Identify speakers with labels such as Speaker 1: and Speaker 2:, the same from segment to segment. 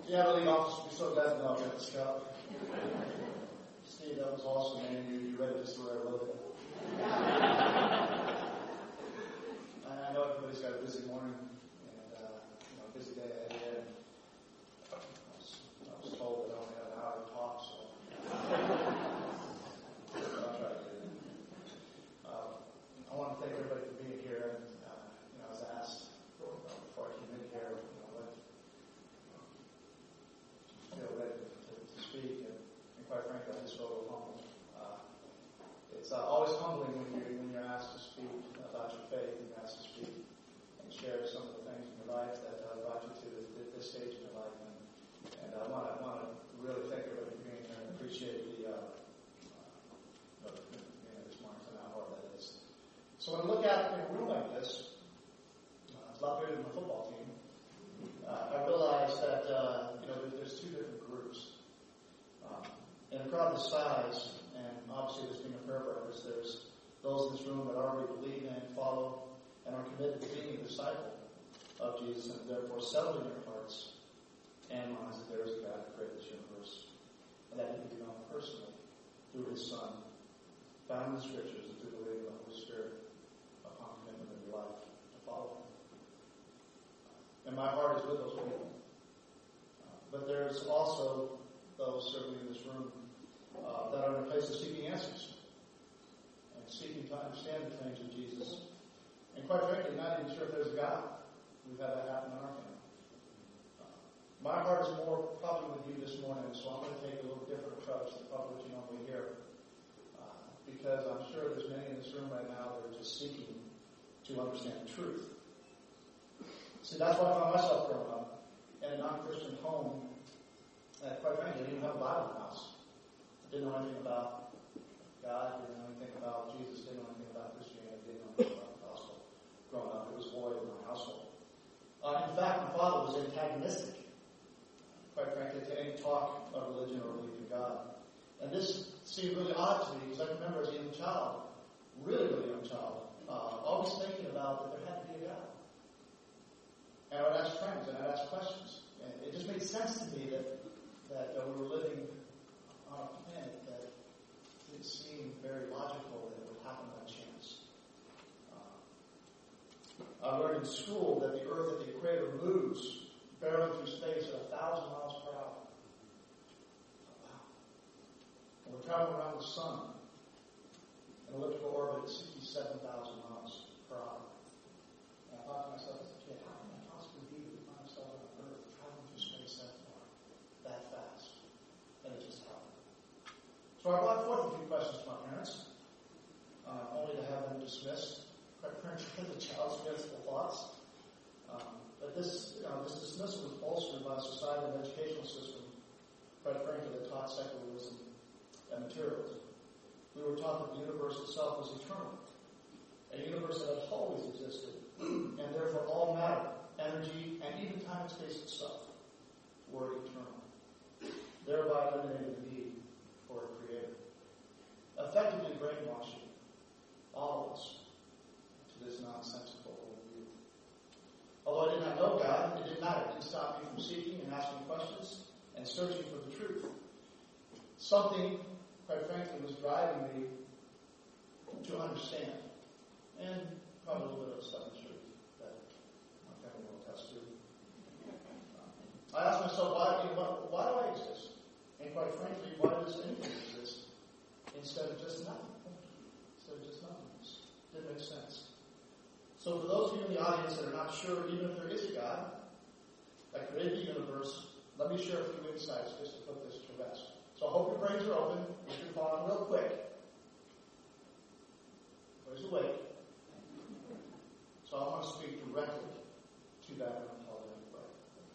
Speaker 1: Yeah, the league office would be so glad to know I got this cup. Steve, that was awesome, man. You read it just the way I wrote it. I know everybody's got a busy morning and busy day ahead. I was told that I only had an hour to talk, so I'll try to get it in. I want to thank everybody for being here. And I was asked before I came in here, what feel ready to speak, and quite frankly, I just feel a little humble. It's always humbling when you're asked to speak about your faith, and you're asked to speak and share some of the things in your life that brought you to this stage in your life. And I want to really thank everybody for being here and appreciate the this morning and how hard that is. So when I look at a room like this, it's a lot bigger than my football team. I realize that there's two different groups. In a crowd this size, and obviously there's being a prayer purpose, there's those in this room that already believe in, follow, and are committed to being a disciple of Jesus, and therefore settled in their hearts and minds that there is a God who created this universe, and that He can be known personally through His Son, found in the Scriptures, and through the way of the Holy Spirit upon commitment of your life to follow Him. And my heart is with those people. But there's also those certainly in this room that are in a place of seeking answers and seeking to understand the things of Jesus. And quite frankly, not even sure if there's a God. We've had that happen in our family. My heart is more probably with you this morning, so I'm going to take a little different approach than probably what you normally hear. Because I'm sure there's many in this room right now that are just seeking to understand the truth. See, that's why I found myself growing up in a non-Christian home. And quite frankly, I didn't have a Bible in the house. I didn't know anything about God, didn't know anything about Jesus, didn't know anything about Christianity, didn't know anything about the gospel. Growing up, it was void in my household. In fact, my father was antagonistic, quite frankly, to any talk of religion or belief in God. And this seemed really odd to me, because I remember as a young child, really young child, always thinking about that there had to be a God. And I would ask friends, and I'd ask questions. And it just made sense to me that we were living on a planet that didn't seem very logical that it would happen by chance. I learned in school that the Earth at the equator moves barely through space at 1,000 miles per hour. Wow. And we're traveling around the sun in an elliptical orbit at 67,000 miles per hour. And I thought to myself as a kid, how can I possibly be to find myself on Earth traveling through space that far, that fast? And it just happened. So I brought forth a few questions to my parents, only to have them dismissed. Quite frankly, the child's fanciful thoughts. But this dismissal was bolstered by a society and educational system, quite frankly, that taught secularism and materialism. We were taught that the universe itself was eternal, a universe that had always existed, and therefore all matter, energy, and even time and space itself were eternal, thereby eliminating the need for a creator. Effectively brainwashing all of us to this nonsensical worldview. Although I did not know God, it didn't matter. It didn't stop me from seeking and asking questions and searching for the truth. Something, quite frankly, was driving me to understand. And probably a little bit of stubborn truth that my family will attest to. I asked myself, why do I exist? And quite frankly, why does anything exist instead of just nothing? Instead of just nothingness. Didn't make sense. So for those of you in the audience that are not sure, even if there is a God that created the universe, let me share a few insights just to put this to rest. So I hope your brains are open. If you're following real quick. Everybody's awake. So I want to speak directly to that and I'll pray.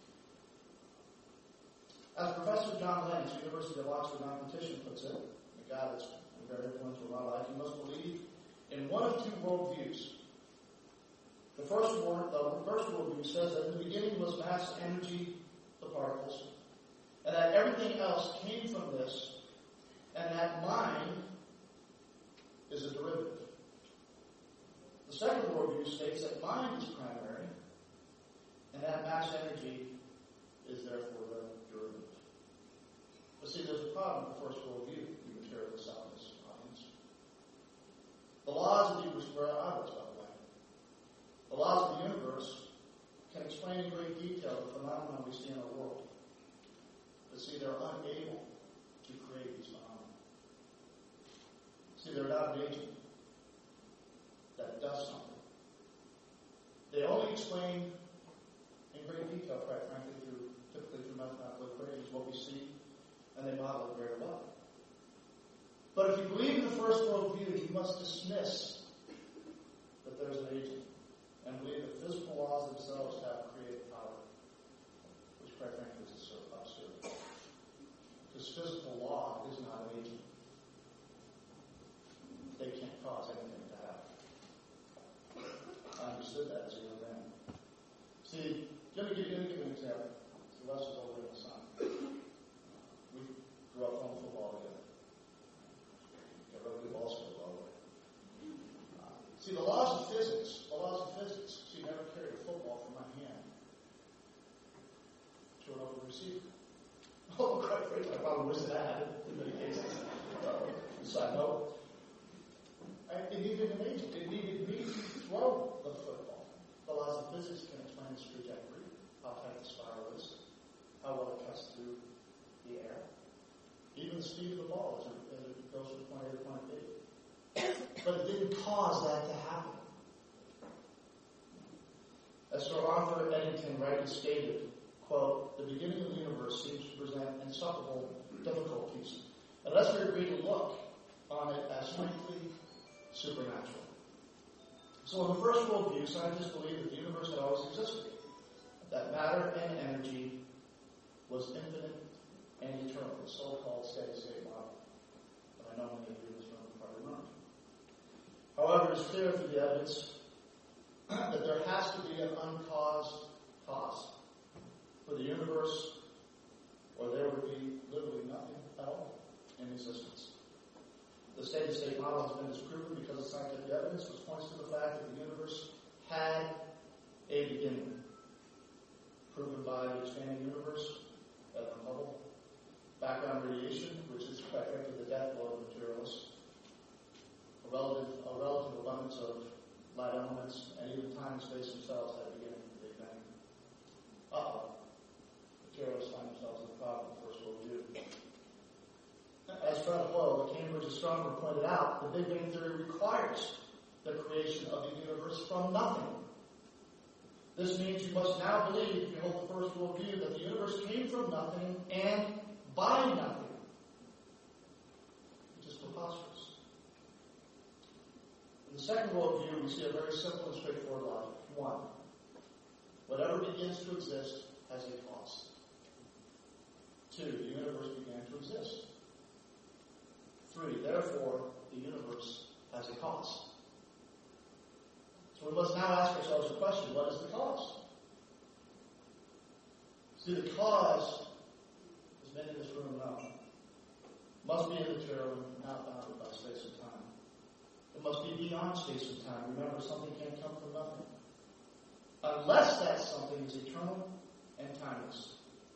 Speaker 1: As Professor John Lennox, University of Oxford mathematician, puts it, a guy that's very influential in my life, you must believe in one of two worldviews. The first worldview says that in the beginning was mass, energy, the particles, and that everything else came from this, and that mind is a derivative. The second worldview states that mind is primary, and that mass energy is therefore the what we see, and they model it very well. But if you believe in the first world view, you must dismiss that there's an agent and believe that physical laws themselves have creative power, which quite frankly is absurd. Because physical law is not an agent. They can't cause anything to happen. I understood that as a young man. See, let me give you an example. So Les was over in the sun. We grew up playing football together. Got really good ball skills all the way. See, the laws of physics, see, never carried a football from my hand to an open receiver. Oh, quite frankly, I probably wish that I had it in many cases. Side note. It needed an agent. It needed me to throw the football. The laws of physics can explain its trajectory, how tight the spiral is, how well it cuts through the air, even the speed of the ball as it goes from point A to point B. But it didn't cause that to happen. As Sir Arthur Eddington rightly stated, quote, the beginning of the universe seems to present insufferable difficulties, unless we agree to look on it as strictly supernatural. So in the first world view, scientists believed that the universe had always existed, that matter and energy was infinite and eternal, the so-called steady-state model that I know many of you in this room probably learned. However, it's clear through the evidence that there has to be an uncaused cause for the universe, or there would be literally nothing at all in existence. The steady-state model has been disproven because of scientific evidence, which points to the fact that the universe had a beginning, proven by the expanding universe at the Hubble, background radiation, which is quite frankly the death blow of materialists, a relative abundance of light elements, and even time and space themselves had a beginning from the Big Bang. Materialists find themselves in the problem of the first world view. As Fred Hoyle, the Cambridge astronomer, pointed out, the Big Bang theory requires the creation of the universe from nothing. This means you must now believe, if you hold the first world view, that the universe came from nothing and by nothing, which is preposterous. In the second world view, we see a very simple and straightforward logic. One, whatever begins to exist has a cost. Two, the universe began to exist. Three, therefore, the universe has a cause. So we must now ask ourselves the question, what is the cause? See, the cause, as many in this room know, must be immaterial and not bounded by space and time. It must be beyond space and time. Remember, something can't come from nothing. Unless that something is eternal and timeless.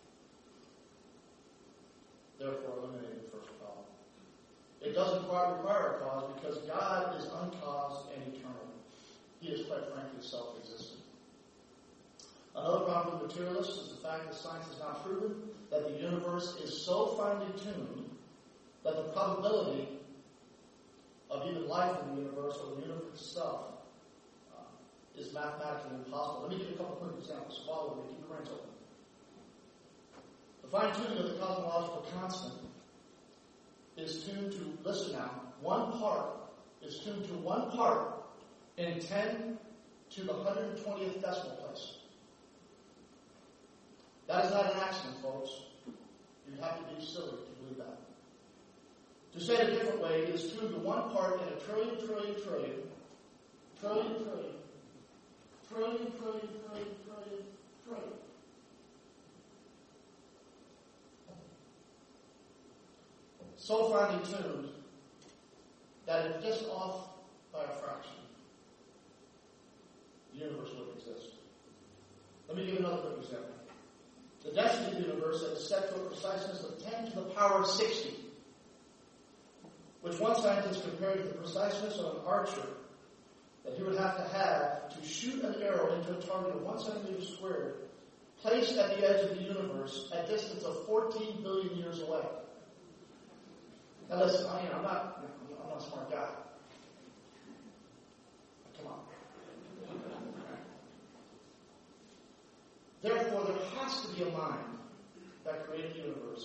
Speaker 1: Therefore, eliminating the first problem. It doesn't quite require a cause because God is uncaused and eternal. He is, quite frankly, self-existent. Another problem with materialists is the fact that science has not proven that the universe is so finely tuned that the probability of even life in the universe or the universe itself is mathematically impossible. Let me give you a couple quick examples. Follow me. Keep your brains open. The fine-tuning of the cosmological constant is tuned to, listen now, is tuned to 1 part in 10 to the 120th decimal place. That is not an accident, folks. You'd have to be silly to believe that. To say it a different way, it is tuned to 1 part in a trillion. So finely tuned that if just off by a fraction, the universe wouldn't exist. Let me give another quick example. The density of the universe is set to a preciseness of 10 to the power of 60, which one scientist compared to the preciseness of an archer that he would have to shoot an arrow into a target of 1 centimeter squared, placed at the edge of the universe at a distance of 14 billion years away. Now listen, I'm not a smart guy. Come on. Therefore, there has to be a mind that created the universe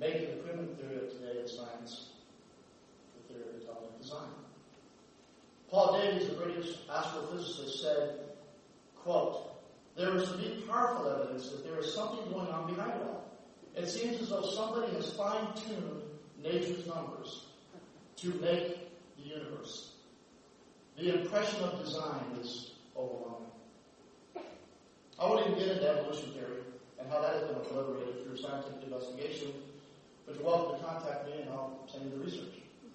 Speaker 1: making the primitive theory of today of science the theory of atomic design. Paul Davies, a British astrophysicist, said, quote, "There is to be powerful evidence that there is something going on behind it all. It seems as though somebody has fine-tuned nature's numbers to make the universe. The impression of design is overwhelming." I won't even get into evolution theory and how that has been obliterated through scientific investigation, but you're welcome to contact me and I'll send you the research.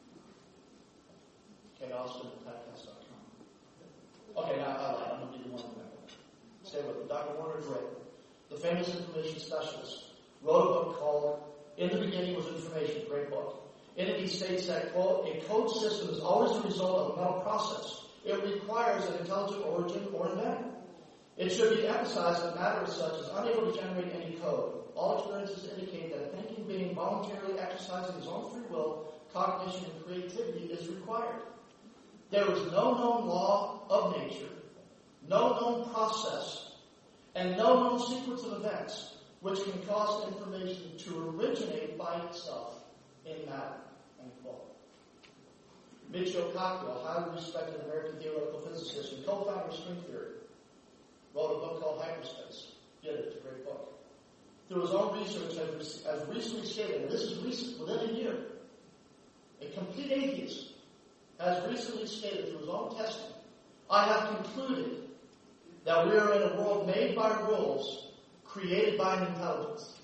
Speaker 1: KAustin@podcast.com. Okay, now I lied. I'm going to give you one example. Stay with me. Dr. Warner Drake, the famous information specialist, wrote a book called In the Beginning Was Information, great book. In it he states that, quote, "A code system is always the result of a mental process. It requires an intelligent origin or inventor. It should be emphasized that matter as such is unable to generate any code. All experiences indicate that a thinking being voluntarily exercising his own free will, cognition, and creativity is required. There is no known law of nature, no known process, and no known sequence of events which can cause information to originate by itself in matter." End quote. Michio Kaku, a highly respected American theoretical physicist and co-founder of string theory, wrote a book called Hyperspace. Get it, it's a great book. Through his own research, has recently stated, and this is recent, within a year, a complete atheist has recently stated through his own testing, "I have concluded that we are in a world made by rules, created by an intelligence."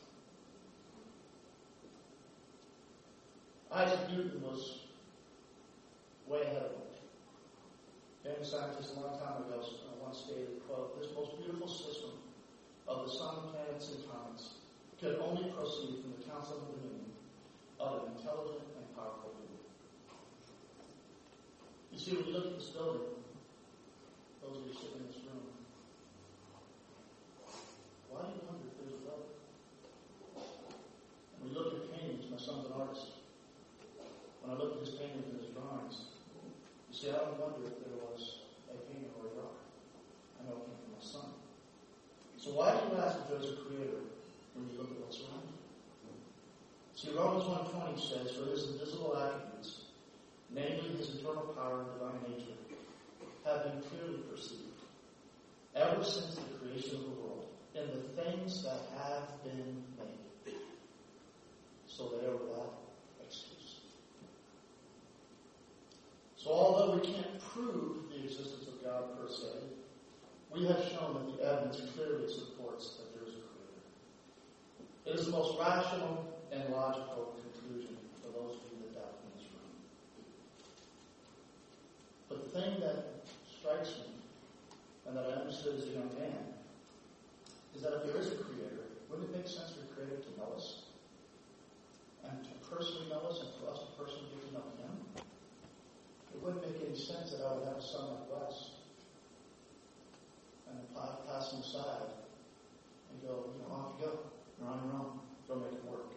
Speaker 1: Isaac Newton was way ahead of him. Famous scientist a long time ago once stated, quote, "This most beautiful system of the sun, planets, and comets could only proceed from the counsel of the dominion of an intelligent and powerful being." You see, when you look at this building, those of you sitting in this room, why do you wonder if there's a building? When we look at paintings, my son's an artist. When I look at his paintings and his drawings, you see, I don't wonder if there was a painting or a drawing. I know it came from my son. So why do you ask if there's a creator when you look at what's around you? See, Romans 1:20 says, "For his invisible attributes, namely his eternal power and divine nature, have been clearly perceived ever since the creation of the world in the things that have been made, so they are without excuse." So although we can't prove the existence of God per se, we have shown that the evidence clearly supports that there is a creator. It is the most rational and logical conclusion for those of you that doubt in this room. But the thing that strikes me, and that I understood as a young man, is that if there is a creator, wouldn't it make sense for the creator to know us? And to personally know us, and for us to personally get to know him? It wouldn't make any sense that I would have a son like Wes and pass him aside and go, off you go. You're on your own. Go make it work.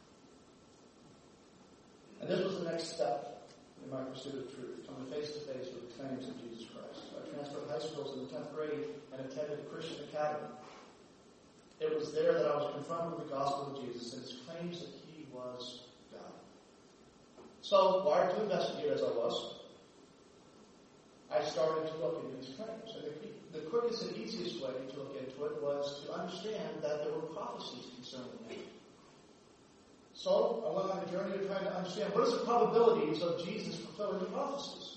Speaker 1: And this was the next step in my pursuit of truth, coming face to face with the claims of Jesus Christ. I transferred high schools in the 10th grade and attended a Christian academy. It was there that I was confronted with the gospel of Jesus and his claims that he was God. So, wired to investigate as I was, I started to look into his claims. And the quickest and easiest way to look into it was to understand that there were prophecies concerning him. So I went on a journey of trying to understand what is the probabilities of Jesus fulfilling the prophecies.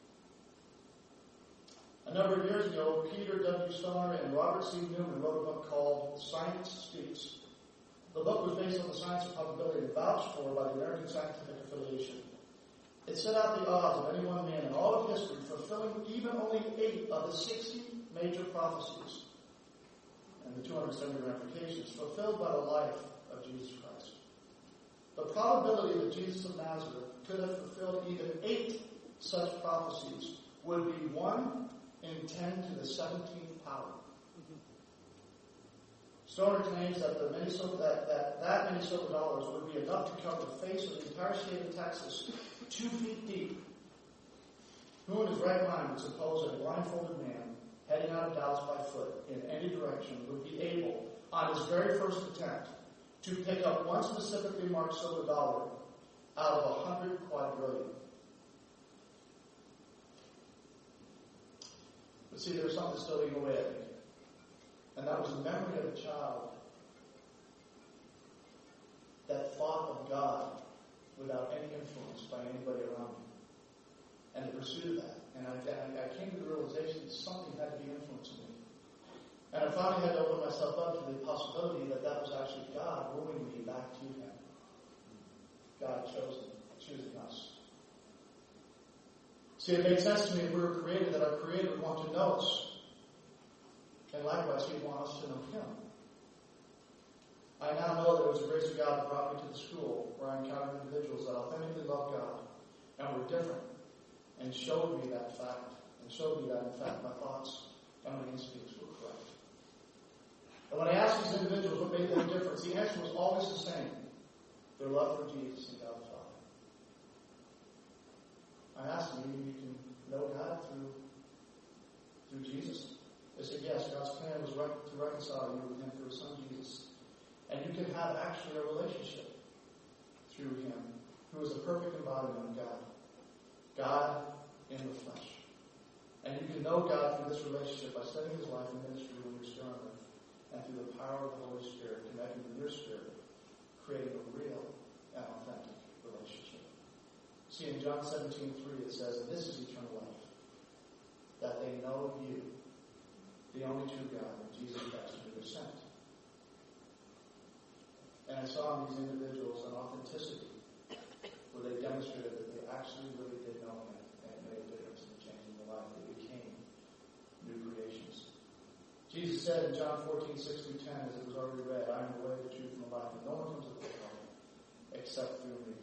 Speaker 1: A number of years ago, Peter W. Stoner and Robert C. Newman wrote a book called Science Speaks. The book was based on the science of probability and vouched for by the American Scientific Affiliation. It set out the odds of any one man in all of history fulfilling even only 8 of the 60 major prophecies and the 270 ramifications fulfilled by the life of Jesus Christ. The probability that Jesus of Nazareth could have fulfilled even 8 such prophecies would be 1 in 10 to the 17th power. Stoner claims that that many silver dollars would be enough to cover the face of the entire state of Texas 2 feet deep. Who in his right mind would suppose that a blindfolded man heading out of Dallas by foot in any direction would be able, on his very first attempt, to pick up one specifically marked silver dollar out of 100 quadrillion. But see, there's something still eating away at me. And that was the memory of a child that thought of God without any influence by anybody around me. And the pursuit of that. And I came to the realization that something had to be influencing me. And I finally had to open myself up to the possibility that that was actually God wooing me back to Him. God choosing us. See, it made sense to me if we were created that our Creator would want to know us. And likewise, He'd want us to know Him. I now know that it was the grace of God that brought me to the school where I encountered individuals that authentically loved God and were different, and showed me that fact, and showed me that, in fact, my thoughts and my instincts were correct. And when I asked these individuals what made them different, the answer was always the same: their love for Jesus and God the Father. I asked them, you can know God through Jesus? They said, yes, God's plan was to reconcile you with Him through His Son Jesus. And you can have actually a relationship through Him, who is the perfect embodiment of God. God in the flesh. And you can know God through this relationship by studying His life and ministry when you're still on earth, and through the power of the Holy Spirit connecting with your spirit, creating a real and authentic relationship. See, in John 17:3 it says, and this is eternal life, that they know you, the only true God, and Jesus Christ, who you sent. And I saw in these individuals an authenticity where they demonstrated that they actually really did know Him, and it made a difference in changing their life. They became new creations. Jesus said in John 14:6-10, as it was already read, I am the way, the truth, and the life, and no one comes to the Father except through me.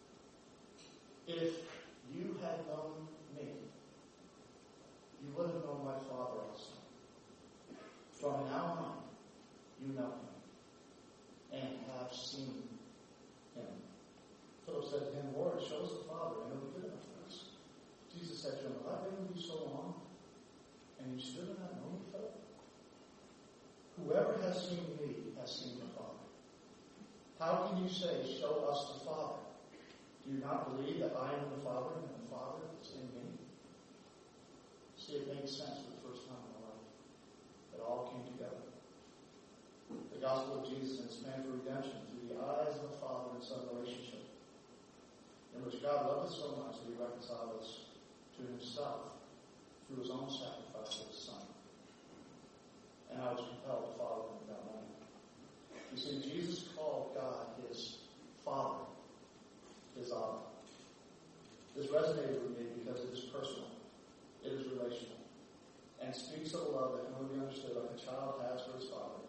Speaker 1: If you had known me, you would have known my Father also. From now on, you know Him and have seen Him. Philip said to Him, Lord, show us the Father, and it'll be good enough for us. Jesus said to him, have I been with you so long, and you still do not know me, Philip? Whoever has seen me has seen the Father. How can you say, show us the Father? Do you not believe that I am the Father, and the Father is in me? See, it made sense for the first time in my life. It all came together. The gospel of Jesus and His plan for redemption through the eyes of the Father and Son relationship, in which God loved us so much that He reconciled us to Himself through His own sacrifice of His Son. And I was compelled to follow Him at that moment. You see, Jesus called God His Father, His Abba. This resonated with me because it is personal, it is relational, and speaks of a love that can only be understood like a child has for his father.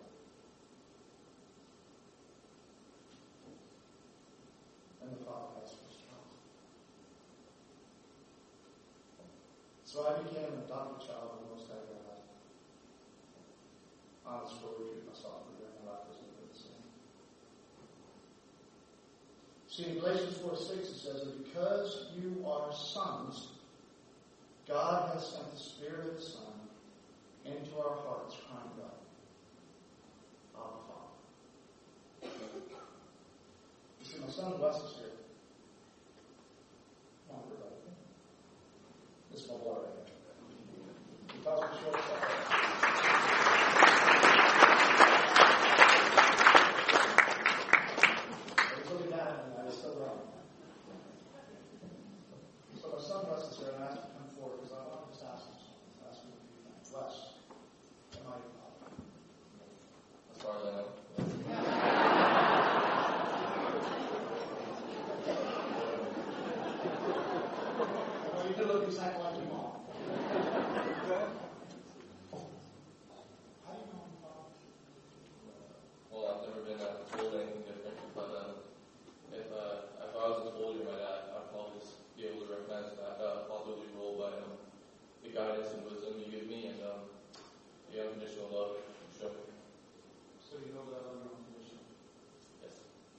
Speaker 1: And the Father has for his child. So I became an adopted child of the Most High God. Honest for retreat myself for during my life as a good sin. See, in Galatians 4:6 it says that because you are sons, God has sent the Spirit of His Son into our hearts, crying out, Abba, Father. You see, my son Wes is here. Come on, everybody. This is my boy right here. He tells me short stuff. He's looking at me, and I still love him. So my son Wes is here, and I asked him to come forward because I want to just ask him something. Ask him a few things. Wes, am I your father?
Speaker 2: As far as I know.
Speaker 1: Well, you do look exactly like your mom. How do you know I'm father?
Speaker 2: Well, I've never been told anything different, but if I wasn't told you're my dad, I'd probably just be able to recognize that fatherly role by the guidance and wisdom you give me and the unconditional love you show me.
Speaker 1: So you know that I'm your own condition.
Speaker 2: Yes.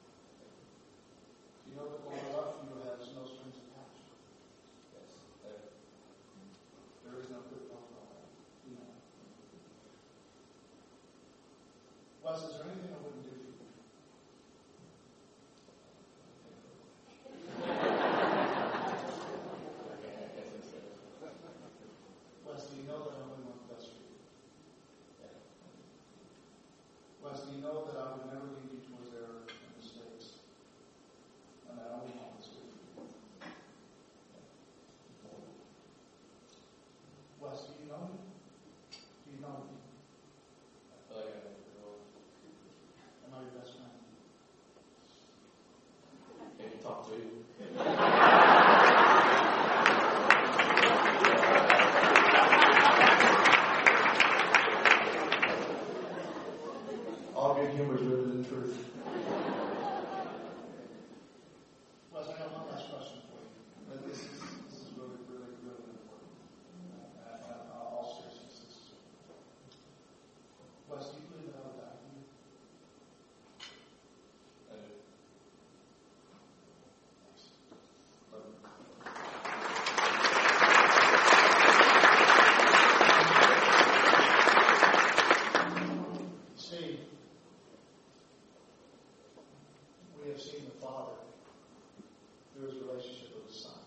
Speaker 1: You know that when I love you has no strings attached.
Speaker 2: Yes.
Speaker 1: There is no good thought about that. You know. Wes, is there anything I wouldn't do for you? you know that I would never lead you towards error and mistakes, and that I will always be with you. Wes, do you know me? Do you know me?
Speaker 2: I feel like I know pretty well.
Speaker 1: Am I your best friend?
Speaker 2: Can you talk to you?
Speaker 1: All good humor is rooted in truth. Wes, I have one last question for you. This is really, really, really important. All seriousness. Wes, do you believe that I would die for you?
Speaker 2: I do.
Speaker 1: Thanks. Love you. See, we have seen the Father through his relationship with the Son.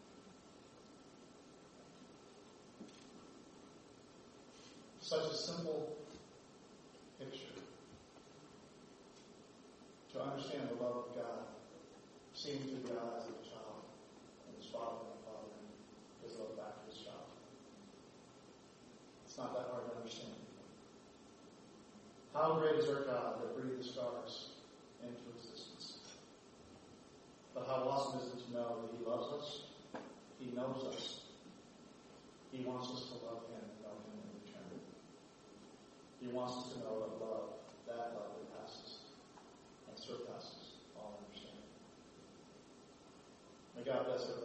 Speaker 1: Such a simple picture to understand the love of God, seen through the eyes of a child, and his father and the father, and his love back to his child. It's not that hard to understand. How great is our God that breathed the stars into existence? But how awesome is it to know that he loves us, he knows us, he wants us to love him and know him in return. He wants us to know that love that passes and surpasses all understanding. May God bless everybody.